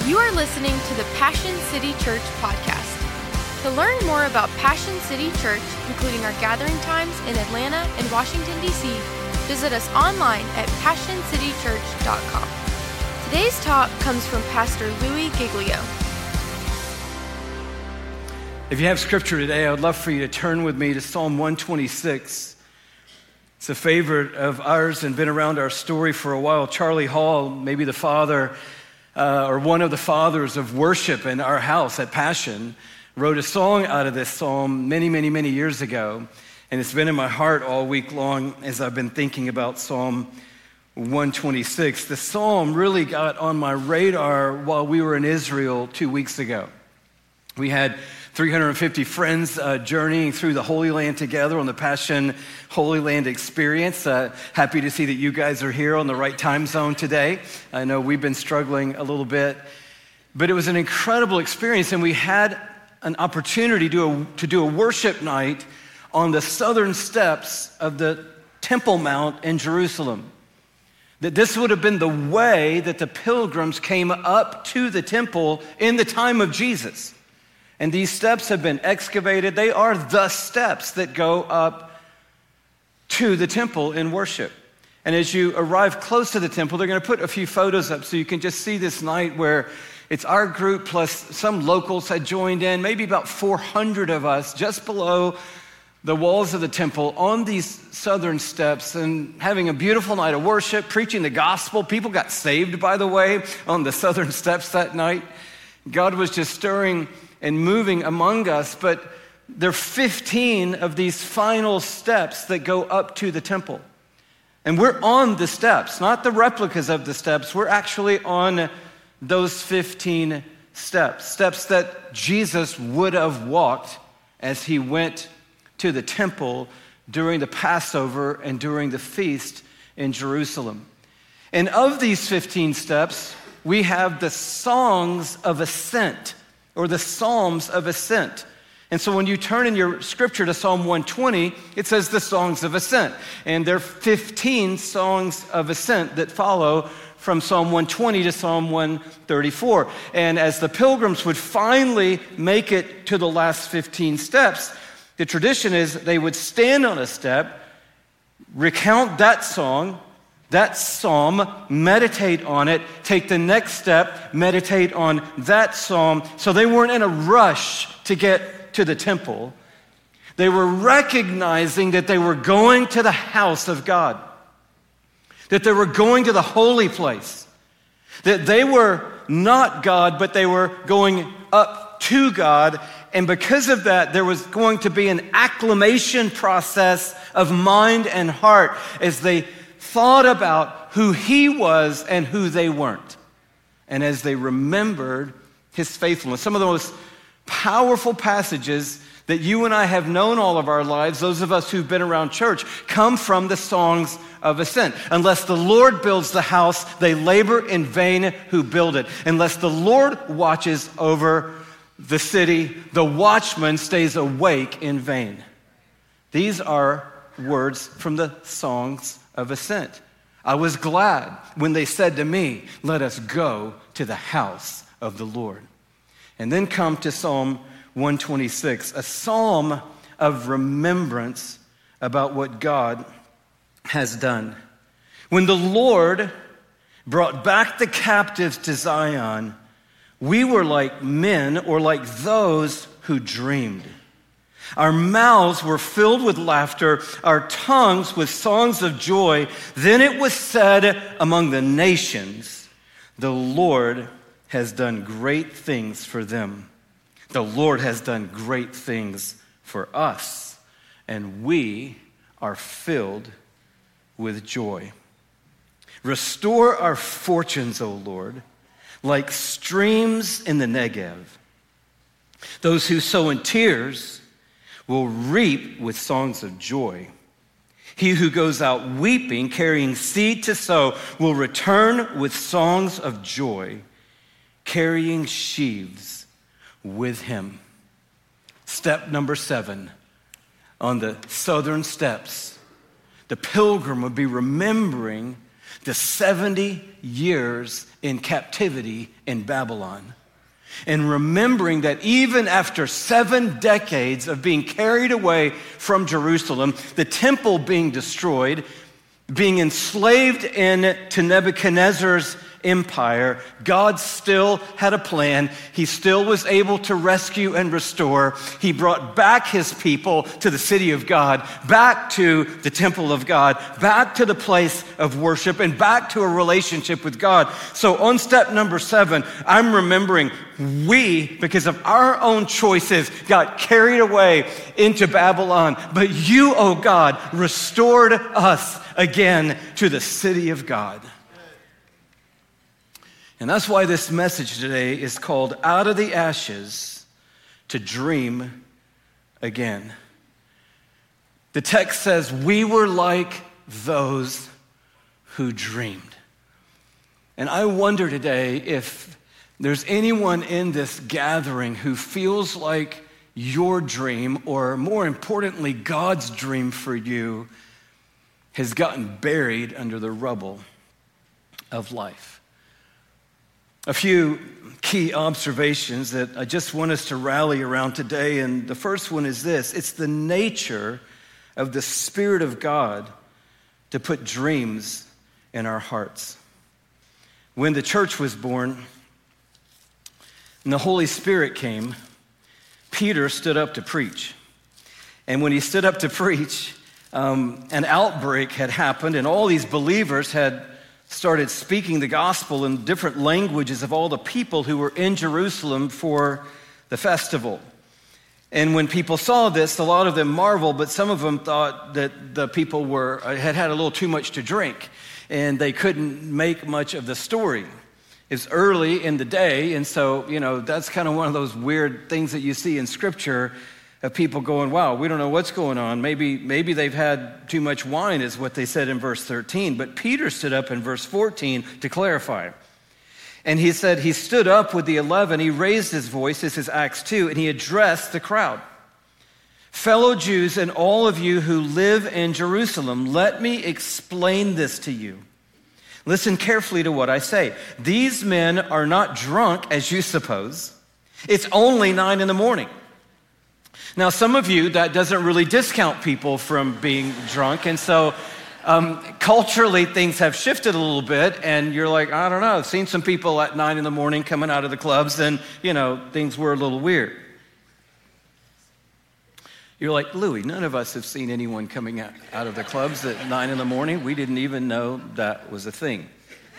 You are listening to the Passion City Church podcast. To learn more about Passion City Church, including our gathering times in Atlanta and Washington, D.C., visit us online at passioncitychurch.com. Today's talk comes from Pastor Louis Giglio. If you have scripture today, I would love for you to turn with me to Psalm 126. It's a favorite of ours and been around our story for a while. Charlie Hall, maybe the father or one of the fathers of worship in our house at Passion, wrote a song out of this psalm many years ago. And it's been in my heart all week long as I've been thinking about Psalm 126. The psalm really got on my radar while we were in Israel 2 weeks ago. We had 350 friends journeying through the Holy Land together on the Passion Holy Land experience. Happy to see that you guys are here on the right time zone today. I know we've been struggling a little bit, but it was an incredible experience, and we had an opportunity to do a worship night on the southern steps of the Temple Mount in Jerusalem. That this would have been the way that the pilgrims came up to the temple in the time of Jesus. And these steps have been excavated. They are the steps that go up to the temple in worship. And as you arrive close to the temple, they're going to put a few photos up so you can just see this night where it's our group plus some locals had joined in, maybe about 400 of us just below the walls of the temple on these southern steps and having a beautiful night of worship, preaching the gospel. People got saved, by the way, on the southern steps that night. God was just stirring and moving among us, but there are 15 of these final steps that go up to the temple. And we're on the steps, not the replicas of the steps. We're actually on those 15 steps that Jesus would have walked as he went to the temple during the Passover and during the feast in Jerusalem. And of these 15 steps, we have the songs of ascent, or the Psalms of Ascent. And so when you turn in your scripture to Psalm 120, it says the songs of ascent. And there are 15 songs of ascent that follow from Psalm 120 to Psalm 134. And as the pilgrims would finally make it to the last 15 steps, the tradition is they would stand on a step, recount that song, that psalm, meditate on it, take the next step, meditate on that psalm. So they weren't in a rush to get to the temple. They were recognizing that they were going to the house of God, that they were going to the holy place, that they were not God, but they were going up to God. And because of that, there was going to be an acclimation process of mind and heart as they thought about who he was and who they weren't. And as they remembered his faithfulness. Some of the most powerful passages that you and I have known all of our lives, those of us who've been around church, come from the songs of ascent. Unless the Lord builds the house, they labor in vain who build it. Unless the Lord watches over the city, the watchman stays awake in vain. These are words from the songs of ascent. I was glad when they said to me, let us go to the house of the Lord. And then come to Psalm 126, a psalm of remembrance about what God has done. When the Lord brought back the captives to Zion, we were like men or like those who dreamed. Our mouths were filled with laughter, our tongues with songs of joy. Then it was said among the nations, the Lord has done great things for them. The Lord has done great things for us, and we are filled with joy. Restore our fortunes, O Lord, like streams in the Negev. Those who sow in tears will reap with songs of joy. He who goes out weeping, carrying seed to sow, will return with songs of joy, carrying sheaves with him. Step number 7 on the southern steps. The pilgrim would be remembering the 70 years in captivity in Babylon. And remembering that even after 7 decades of being carried away from Jerusalem, the temple being destroyed, being enslaved into Nebuchadnezzar's empire, God still had a plan. He still was able to rescue and restore. He brought back his people to the city of God, back to the temple of God, back to the place of worship, and back to a relationship with God. So on step number 7, I'm remembering we, because of our own choices, got carried away into Babylon. But you, oh God, restored us again to the city of God. And that's why this message today is called Out of the Ashes to Dream Again. The text says, we were like those who dreamed. And I wonder today if there's anyone in this gathering who feels like your dream, or more importantly, God's dream for you, has gotten buried under the rubble of life. A few key observations that I just want us to rally around today, and the first one is this: it's the nature of the Spirit of God to put dreams in our hearts. When the church was born and the Holy Spirit came, Peter stood up to preach. And when he stood up to preach, an outbreak had happened, and all these believers had started speaking the gospel in different languages of all the people who were in Jerusalem for the festival. And when people saw this, a lot of them marveled, but some of them thought that the people had a little too much to drink, and they couldn't make much of the story. It's early in the day, and so, that's kind of one of those weird things that you see in Scripture of people going, wow, we don't know what's going on. Maybe they've had too much wine is what they said in verse 13. But Peter stood up in verse 14 to clarify. And he said he stood up with the 11. He raised his voice, this is Acts 2, and he addressed the crowd. Fellow Jews and all of you who live in Jerusalem, let me explain this to you. Listen carefully to what I say. These men are not drunk as you suppose. It's only 9 a.m. Now, some of you, that doesn't really discount people from being drunk. And so culturally, things have shifted a little bit. And you're like, I don't know, I've seen some people at 9 a.m. coming out of the clubs, and, things were a little weird. You're like, Louis, none of us have seen anyone coming out of the clubs at 9 a.m. We didn't even know that was a thing.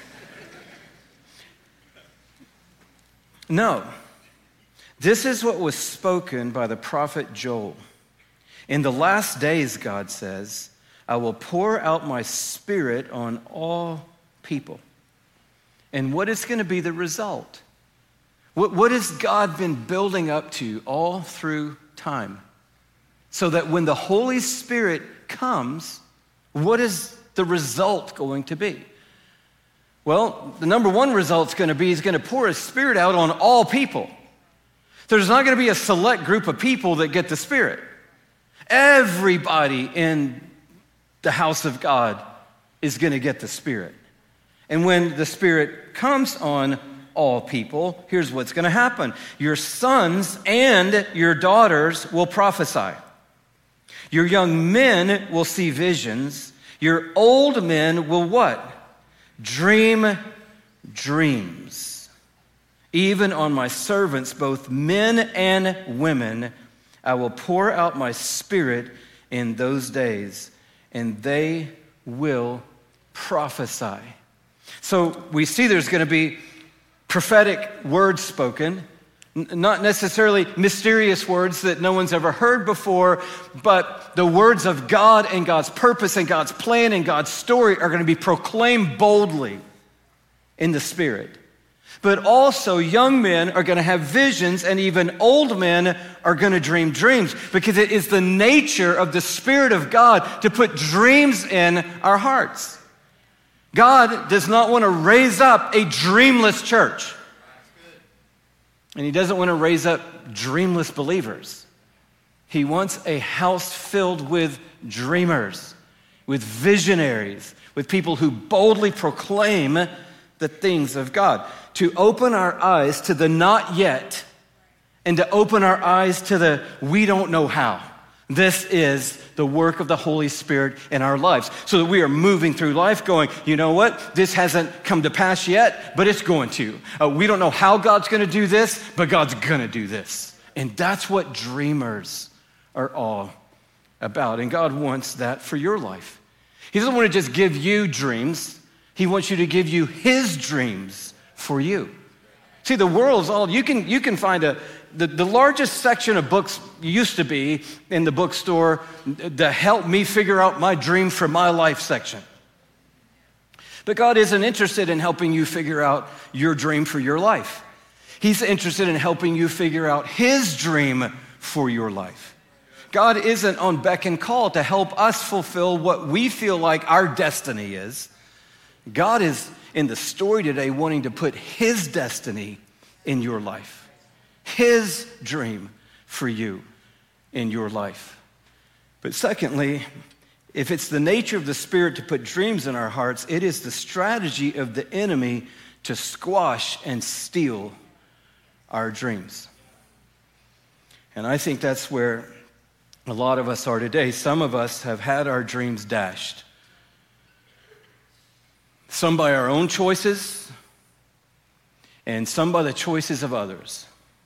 No. This is what was spoken by the prophet Joel. In the last days, God says, I will pour out my Spirit on all people. And what is going to be the result? What has God been building up to all through time? So that when the Holy Spirit comes, what is the result going to be? Well, the number one result is going to be he's going to pour his Spirit out on all people. There's not going to be a select group of people that get the Spirit. Everybody in the house of God is going to get the Spirit. And when the Spirit comes on all people, here's what's going to happen. Your sons and your daughters will prophesy. Your young men will see visions. Your old men will what? Dream dreams. Even on my servants, both men and women, I will pour out my Spirit in those days, and they will prophesy. So we see there's going to be prophetic words spoken, not necessarily mysterious words that no one's ever heard before, but the words of God and God's purpose and God's plan and God's story are going to be proclaimed boldly in the Spirit. But also young men are going to have visions, and even old men are going to dream dreams, because it is the nature of the Spirit of God to put dreams in our hearts. God does not want to raise up a dreamless church. And he doesn't want to raise up dreamless believers. He wants a house filled with dreamers. with visionaries, with people who boldly proclaim the things of God, to open our eyes to the not yet and to open our eyes to the we don't know how. This is the work of the Holy Spirit in our lives, so that we are moving through life going, you know what? This hasn't come to pass yet, but it's going to. We don't know how God's going to do this, but God's going to do this. And that's what dreamers are all about. And God wants that for your life. He doesn't want to just give you dreams. He wants you to give you his dreams for you. See, the world's all, you can find the largest section of books used to be in the bookstore, the help me figure out my dream for my life section. But God isn't interested in helping you figure out your dream for your life. He's interested in helping you figure out his dream for your life. God isn't on beck and call to help us fulfill what we feel like our destiny is. God is in the story today wanting to put his destiny in your life, his dream for you in your life. But secondly, if it's the nature of the Spirit to put dreams in our hearts, it is the strategy of the enemy to squash and steal our dreams. And I think that's where a lot of us are today. Some of us have had our dreams dashed. Some by our own choices, and some by the choices of others.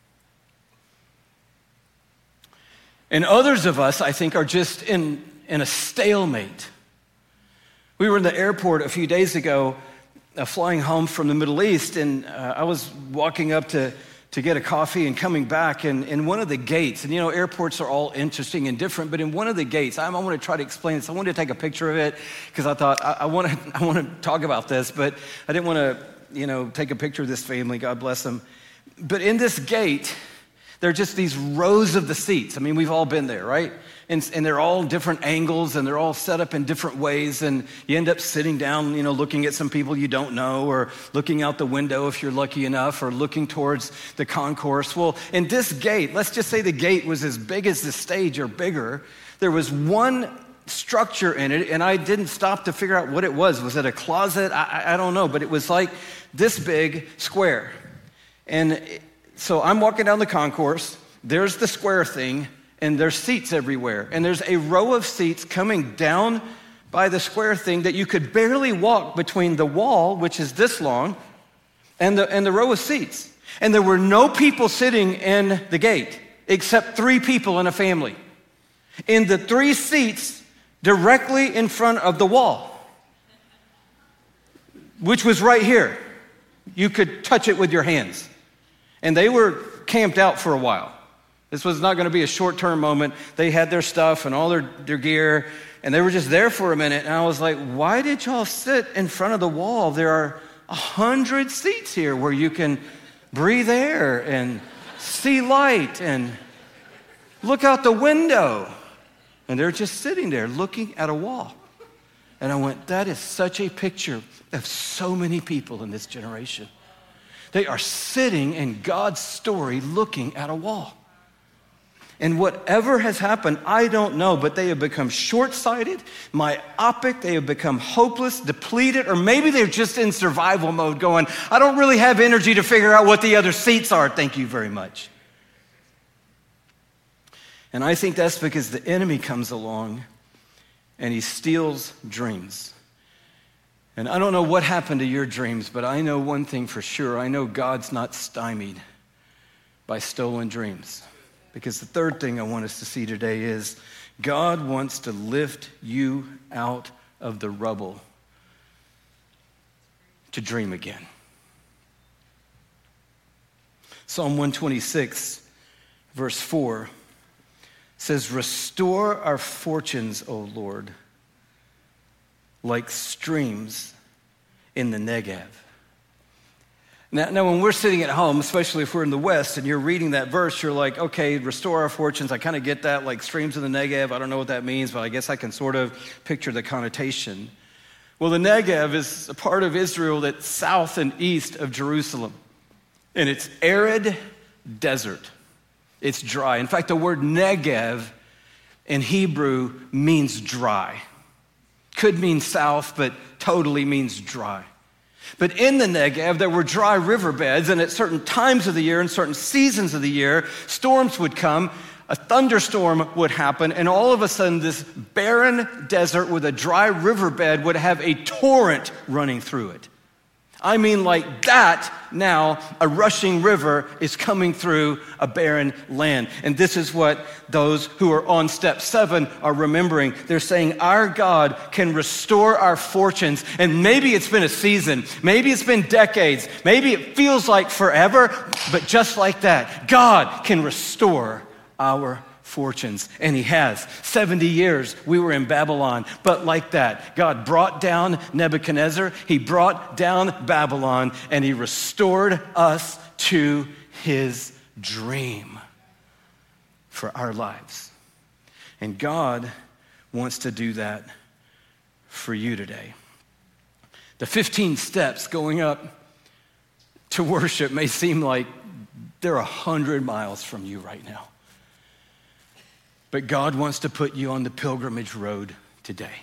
And others of us, I think, are just in a stalemate. We were in the airport a few days ago, flying home from the Middle East, and I was walking up to get a coffee and coming back, and in one of the gates, and you know, airports are all interesting and different, but in one of the gates, I want to try to explain this. I wanted to take a picture of it because I thought I want to talk about this, but I didn't want to, take a picture of this family. God bless them. But in this gate, there are just these rows of the seats. I mean, we've all been there, right? And they're all different angles, and they're all set up in different ways, and you end up sitting down, looking at some people you don't know, or looking out the window if you're lucky enough, or looking towards the concourse. Well, in this gate, let's just say the gate was as big as the stage or bigger. There was one structure in it, and I didn't stop to figure out what it was. Was it a closet? I don't know, but it was like this big square. And so I'm walking down the concourse, there's the square thing, and there's seats everywhere. And there's a row of seats coming down by the square thing that you could barely walk between the wall, which is this long, and the row of seats. And there were no people sitting in the gate, except 3 people in a family, in the 3 seats directly in front of the wall, which was right here. You could touch it with your hands. And they were camped out for a while. This was not going to be a short-term moment. They had their stuff and all their gear, and they were just there for a minute. And I was like, why did y'all sit in front of the wall? There are 100 seats here where you can breathe air and see light and look out the window. And they're just sitting there looking at a wall. And I went, that is such a picture of so many people in this generation. They are sitting in God's story looking at a wall. And whatever has happened, I don't know, but they have become short-sighted, myopic, they have become hopeless, depleted, or maybe they're just in survival mode going, I don't really have energy to figure out what the other seats are, thank you very much. And I think that's because the enemy comes along and he steals dreams. And I don't know what happened to your dreams, but I know one thing for sure. I know God's not stymied by stolen dreams. Because the third thing I want us to see today is God wants to lift you out of the rubble to dream again. Psalm 126, verse 4 says, restore our fortunes, O Lord, like streams in the Negev. Now, when we're sitting at home, especially if we're in the West and you're reading that verse, you're like, okay, restore our fortunes. I kind of get that, like streams in the Negev. I don't know what that means, but I guess I can sort of picture the connotation. Well, the Negev is a part of Israel that's south and east of Jerusalem. And it's arid desert. It's dry. In fact, the word Negev in Hebrew means dry. could mean south, but totally means dry. But in the Negev, there were dry riverbeds, and at certain times of the year and certain seasons of the year, storms would come, a thunderstorm would happen, and all of a sudden this barren desert with a dry riverbed would have a torrent running through it. I mean, like that now, a rushing river is coming through a barren land. And this is what those who are on step 7 are remembering. They're saying, our God can restore our fortunes. And maybe it's been a season, maybe it's been decades, maybe it feels like forever, but just like that, God can restore our fortunes. And he has. 70 years we were in Babylon, but like that, God brought down Nebuchadnezzar, he brought down Babylon, and he restored us to his dream for our lives. And God wants to do that for you today. The 15 steps going up to worship may seem like they're 100 miles from you right now. But God wants to put you on the pilgrimage road today.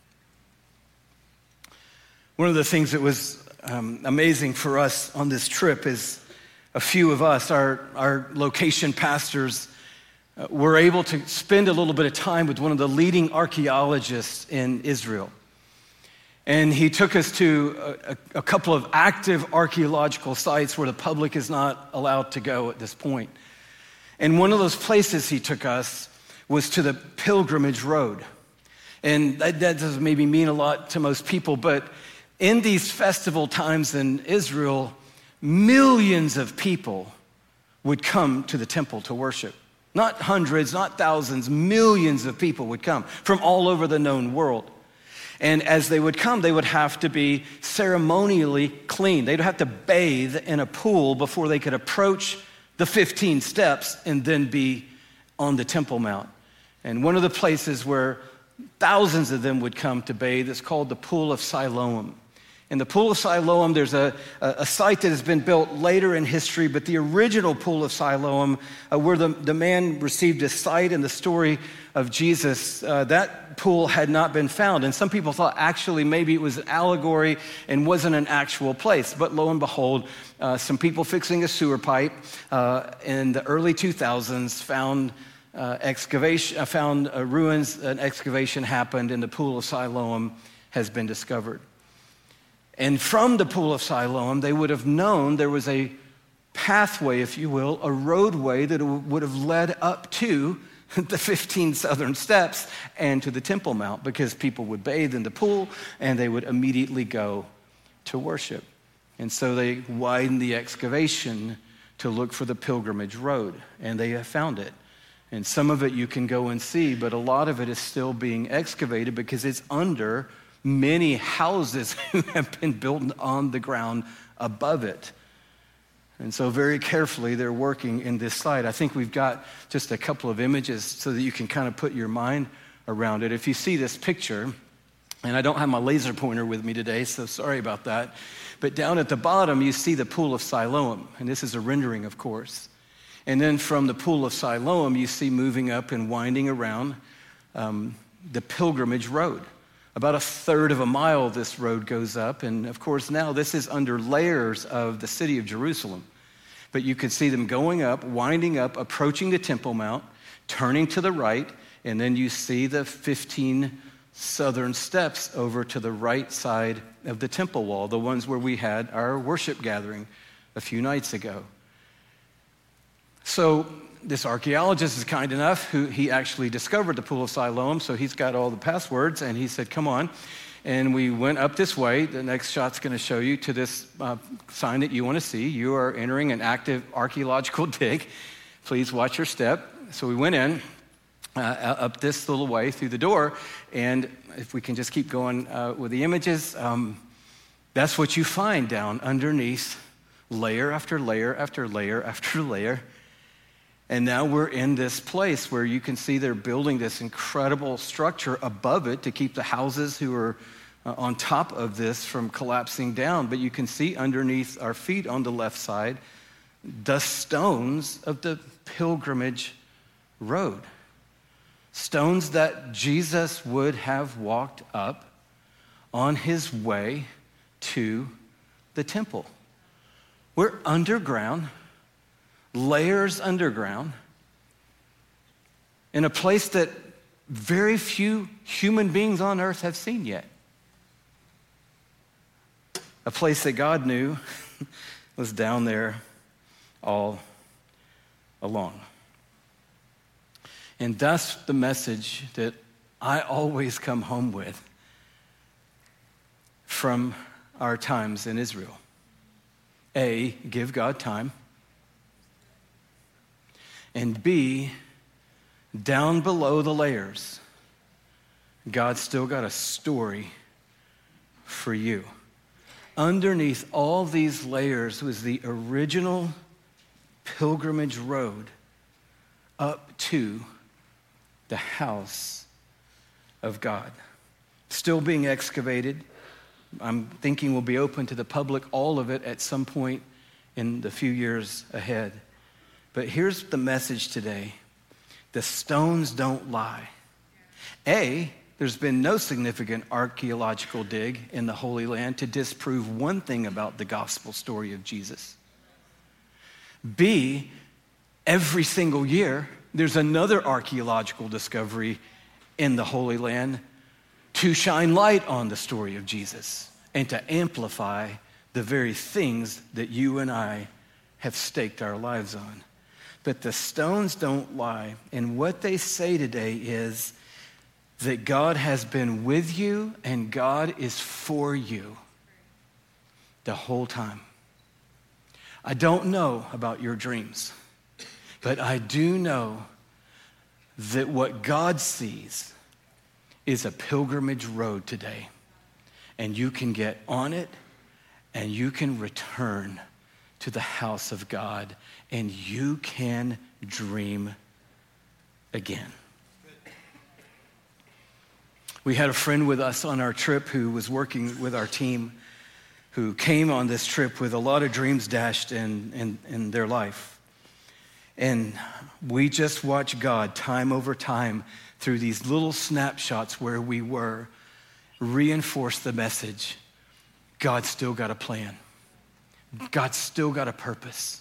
One of the things that was amazing for us on this trip is a few of us, our location pastors, were able to spend a little bit of time with one of the leading archaeologists in Israel. And he took us to a couple of active archaeological sites where the public is not allowed to go at this point. And one of those places he took us was to the pilgrimage road. And that doesn't maybe mean a lot to most people, but in these festival times in Israel, millions of people would come to the temple to worship. Not hundreds, not thousands, millions of people would come from all over the known world. And as they would come, they would have to be ceremonially clean. They'd have to bathe in a pool before they could approach the 15 steps and then be on the Temple Mount. And one of the places where thousands of them would come to bathe is called the Pool of Siloam. In the Pool of Siloam, there's a site that has been built later in history, but the original Pool of Siloam, where the man received his sight in the story of Jesus, that pool had not been found. And some people thought actually maybe it was an allegory and wasn't an actual place. But lo and behold, some people fixing a sewer pipe in the early 2000s found ruins. An excavation happened, and the Pool of Siloam has been discovered. And from the Pool of Siloam, they would have known there was a pathway, if you will, a roadway that would have led up to the 15 southern steps and to the Temple Mount, because people would bathe in the pool and they would immediately go to worship. And so they widened the excavation to look for the pilgrimage road, and they have found it. And some of it you can go and see, but a lot of it is still being excavated because it's under many houses who have been built on the ground above it. And so very carefully they're working in this site. I think we've got just a couple of images so that you can kind of put your mind around it. If you see this picture, and I don't have my laser pointer with me today, so sorry about that, but down at the bottom you see the Pool of Siloam, and this is a rendering, of course. And then from the Pool of Siloam, you see moving up and winding around the pilgrimage road. About a third of a mile this road goes up, and of course now this is under layers of the city of Jerusalem. But you can see them going up, winding up, approaching the Temple Mount, turning to the right, and then you see the 15 southern steps over to the right side of the temple wall, the ones where we had our worship gathering a few nights ago. So this archaeologist is kind enough, who he actually discovered the Pool of Siloam, so he's got all the passwords, and he said, come on. And we went up this way. The next shot's going to show you to this sign that you want to see. You are entering an active archaeological dig. Please watch your step. So we went in up this little way through the door, and if we can just keep going with the images, that's what you find down underneath, layer after layer after layer after layer. And now we're in this place where you can see they're building this incredible structure above it to keep the houses who are on top of this from collapsing down. But you can see underneath our feet on the left side the stones of the pilgrimage road. Stones that Jesus would have walked up on his way to the temple. We're underground, layers underground, in a place that very few human beings on earth have seen yet. A place that God knew was down there all along. And that's the message that I always come home with from our times in Israel. A, give God time. And B, down below the layers, God's still got a story for you. Underneath all these layers was the original pilgrimage road up to the house of God. Still being excavated. I'm thinking will be open to the public, all of it at some point in the few years ahead. But here's the message today. The stones don't lie. A, there's been no significant archaeological dig in the Holy Land to disprove one thing about the gospel story of Jesus. B, every single year, there's another archaeological discovery in the Holy Land to shine light on the story of Jesus and to amplify the very things that you and I have staked our lives on. But the stones don't lie. And what they say today is that God has been with you and God is for you the whole time. I don't know about your dreams, but I do know that what God sees is a pilgrimage road today. And you can get on it and you can return to the house of God and you can dream again. We had a friend with us on our trip who was working with our team who came on this trip with a lot of dreams dashed in their life. And we just watched God time over time through these little snapshots where we were reinforce the message. God's still got a plan. God's still got a purpose.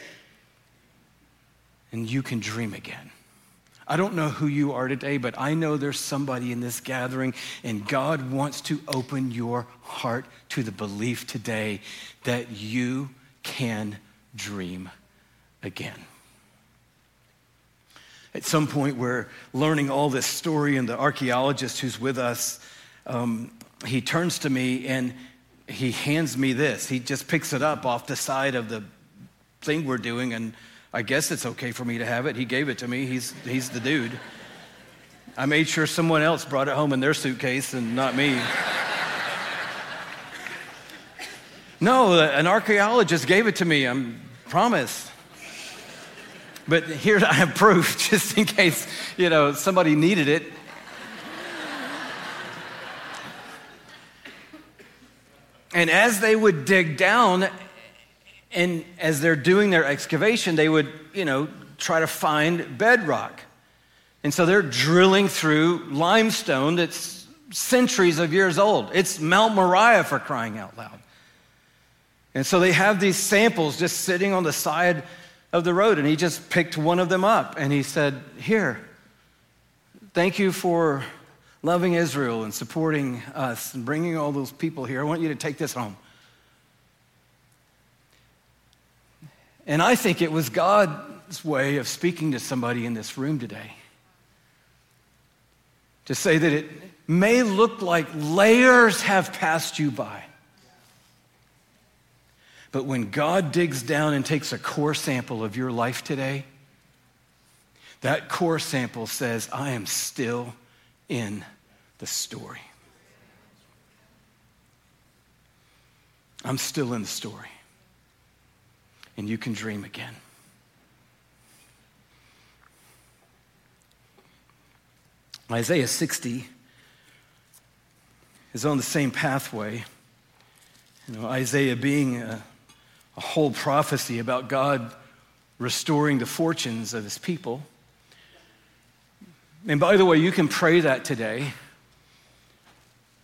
And you can dream again. I don't know who you are today, but I know there's somebody in this gathering, and God wants to open your heart to the belief today that you can dream again. At some point, we're learning all this story, and the archaeologist who's with us, he turns to me and he hands me this. He just picks it up off the side of the thing we're doing, and I guess it's okay for me to have it. He gave it to me. He's the dude. I made sure someone else brought it home in their suitcase and not me. No, an archaeologist gave it to me, I promise. But here I have proof, just in case, somebody needed it. And as they would dig down, and as they're doing their excavation, they would, try to find bedrock. And so they're drilling through limestone that's centuries of years old. It's Mount Moriah, for crying out loud. And so they have these samples just sitting on the side of the road, and he just picked one of them up, and he said, "Here, thank you for loving Israel and supporting us and bringing all those people here. I want you to take this home." And I think it was God's way of speaking to somebody in this room today. To say that it may look like layers have passed you by. But when God digs down and takes a core sample of your life today, that core sample says, I am still in the story. I'm still in the story. And you can dream again. Isaiah 60 is on the same pathway. Isaiah being a whole prophecy about God restoring the fortunes of his people. And by the way, you can pray that today.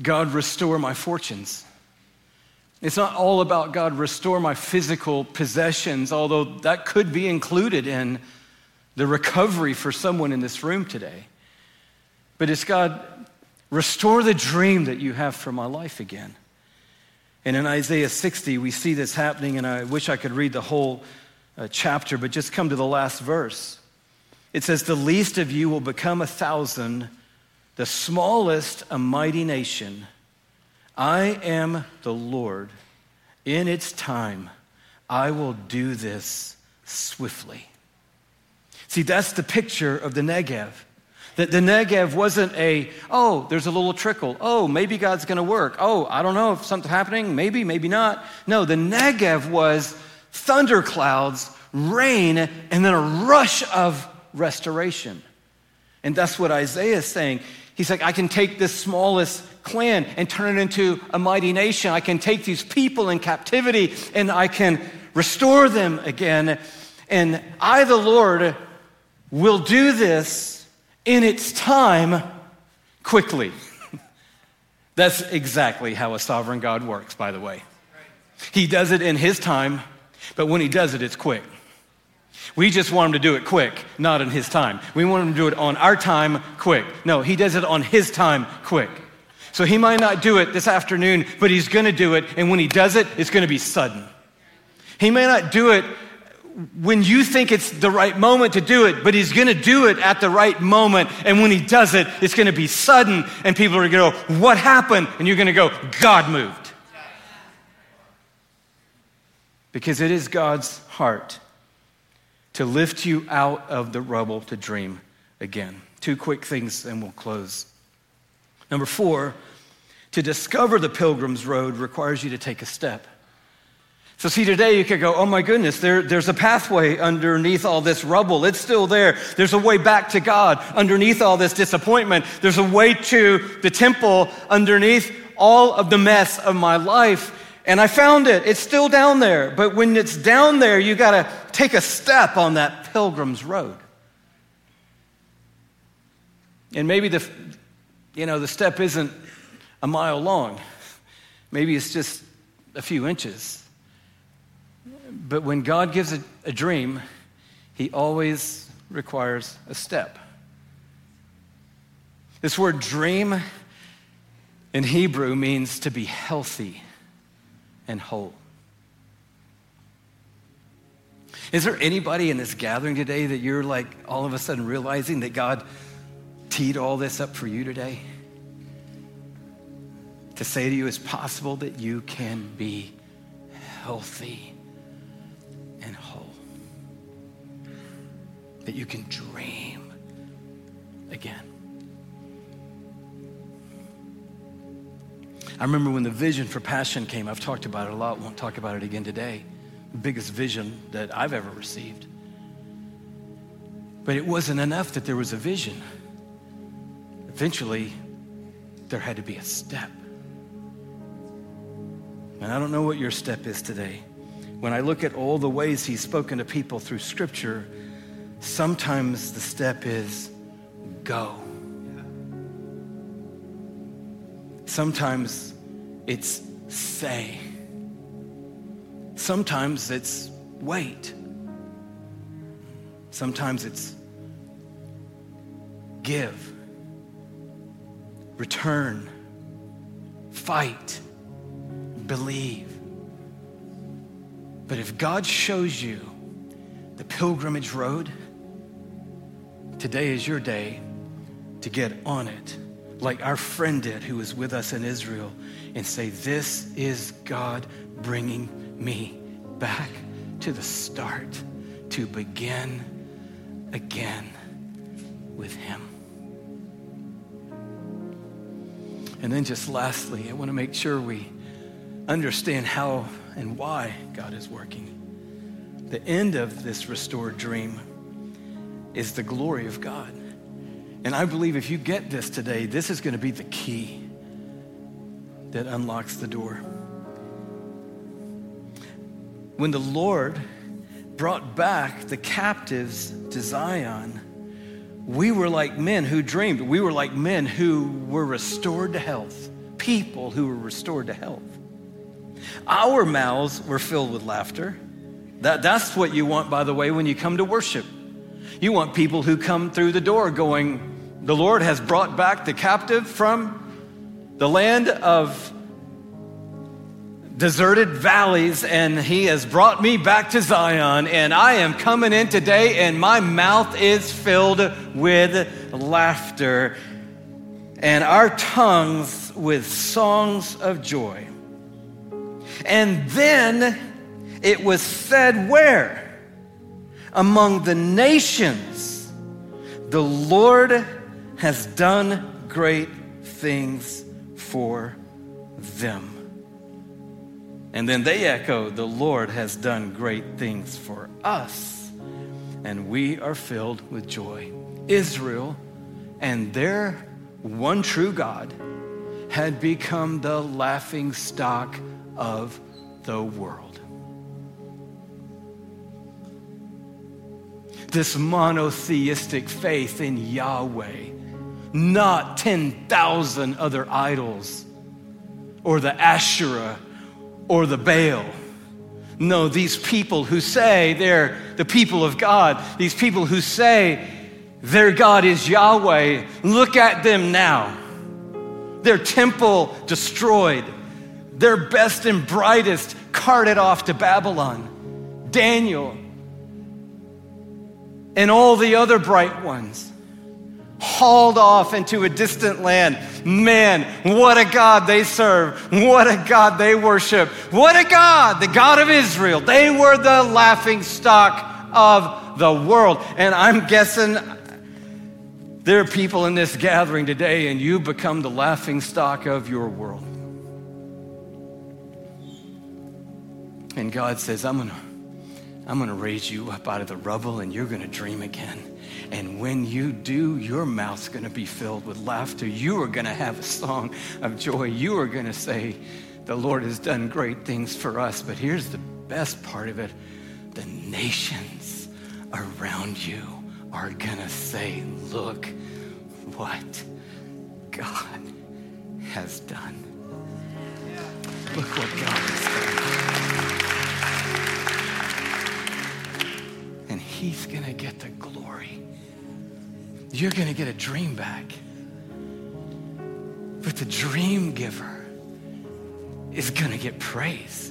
God, restore my fortunes. It's not all about God, restore my physical possessions, although that could be included in the recovery for someone in this room today. But it's God, restore the dream that you have for my life again. And in Isaiah 60, we see this happening, and I wish I could read the whole chapter, but just come to the last verse. It says, the least of you will become 1,000, the smallest a mighty nation. I am the Lord. In its time, I will do this swiftly. See, that's the picture of the Negev. That the Negev wasn't there's a little trickle. Oh, maybe God's going to work. Oh, I don't know if something's happening. Maybe, maybe not. No, the Negev was thunderclouds, rain, and then a rush of restoration. And that's what Isaiah is saying. He's like, I can take this smallest clan and turn it into a mighty nation. I can take these people in captivity and I can restore them again. And I, the Lord, will do this in its time quickly. That's exactly how a sovereign God works, by the way. He does it in his time, but when he does it, it's quick. We just want him to do it quick, not in his time. We want him to do it on our time, quick. No, he does it on his time, quick. So he might not do it this afternoon, but he's going to do it, and when he does it, it's going to be sudden. He may not do it when you think it's the right moment to do it, but he's going to do it at the right moment, and when he does it, it's going to be sudden, and people are going to go, what happened? And you're going to go, God moved. Because it is God's heart to lift you out of the rubble to dream again. 2 quick things and we'll close. Number 4, to discover the Pilgrim's Road requires you to take a step. So see, today you could go, oh my goodness, there's a pathway underneath all this rubble. It's still there. There's a way back to God underneath all this disappointment. There's a way to the temple underneath all of the mess of my life. And I found it. It's still down there. But when it's down there, you got to take a step on that Pilgrim's Road. And maybe the step isn't a mile long. Maybe it's just a few inches. But when God gives a dream, he always requires a step. This word dream in Hebrew means to be healthy and whole. Is there anybody in this gathering today that you're like all of a sudden realizing that God teed all this up for you today? To say to you, it's possible that you can be healthy and whole. That you can dream again. I remember when the vision for Passion came. I've talked about it a lot, won't talk about it again today. The biggest vision that I've ever received. But it wasn't enough that there was a vision. Eventually, there had to be a step. And I don't know what your step is today. When I look at all the ways he's spoken to people through Scripture, sometimes the step is go. Sometimes it's say. Sometimes it's wait. Sometimes it's give, return, fight, believe. But if God shows you the pilgrimage road, today is your day to get on it. Like our friend did who was with us in Israel, and say, this is God bringing me back to the start, to begin again with him. And then just lastly, I want to make sure we understand how and why God is working. The end of this restored dream is the glory of God. And I believe if you get this today, this is going to be the key that unlocks the door. When the Lord brought back the captives to Zion, we were like men who dreamed. We were like men who were restored to health. people who were restored to health. Our mouths were filled with laughter. That's what you want, by the way, when you come to worship. You want people who come through the door going, the Lord has brought back the captive from the land of deserted valleys, and he has brought me back to Zion, and I am coming in today, and my mouth is filled with laughter, and our tongues with songs of joy. And then it was said, where? Among the nations, the Lord has done great things for them. And then they echoed, the Lord has done great things for us, and we are filled with joy. Israel and their one true God had become the laughing stock of the world. This monotheistic faith in Yahweh, not 10,000 other idols, or the Asherah, or the Baal. No, these people who say they're the people of God, these people who say their God is Yahweh, look at them now. Their temple destroyed, their best and brightest carted off to Babylon. Daniel and all the other bright ones hauled off into a distant land. Man, what a God they serve. What a God they worship. What a God, the God of Israel. They were the laughing stock of the world. And I'm guessing there are people in this gathering today, and you become the laughing stock of your world. And God says, I'm gonna raise you up out of the rubble, and you're gonna dream again. And when you do, your mouth's gonna be filled with laughter. You are gonna have a song of joy. You are gonna say, the Lord has done great things for us. But here's the best part of it. The nations around you are gonna say, look what God has done. Look what God has done. And he's gonna get the glory. You're gonna get a dream back. But the dream giver is gonna get praise.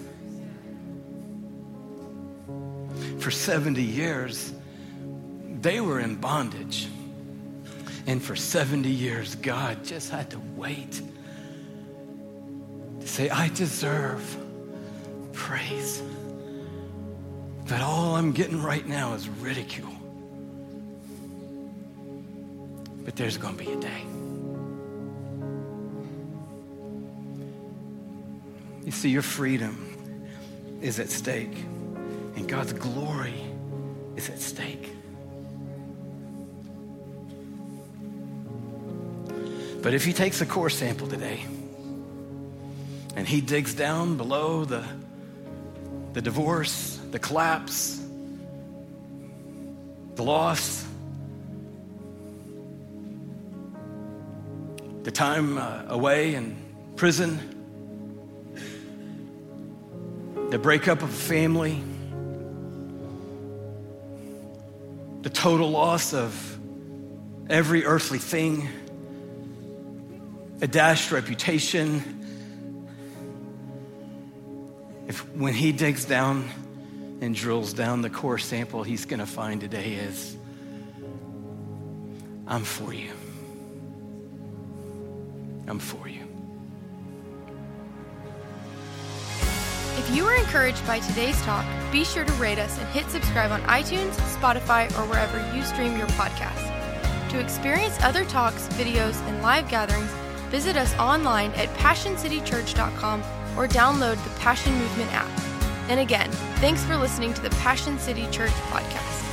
For 70 years, they were in bondage. And for 70 years, God just had to wait to say, I deserve praise. But all I'm getting right now is ridicule. But there's going to be a day. You see, your freedom is at stake, and God's glory is at stake. But if he takes a core sample today, and he digs down below the divorce, the collapse, the loss, the time away in prison, the breakup of a family, the total loss of every earthly thing, a dashed reputation. When he digs down and drills down, the core sample he's going to find today is, I'm for you. I'm for you. If you were encouraged by today's talk, be sure to rate us and hit subscribe on iTunes, Spotify, or wherever you stream your podcast. To experience other talks, videos, and live gatherings, visit us online at PassionCityChurch.com or download the Passion Movement app. And again, thanks for listening to the Passion City Church podcast.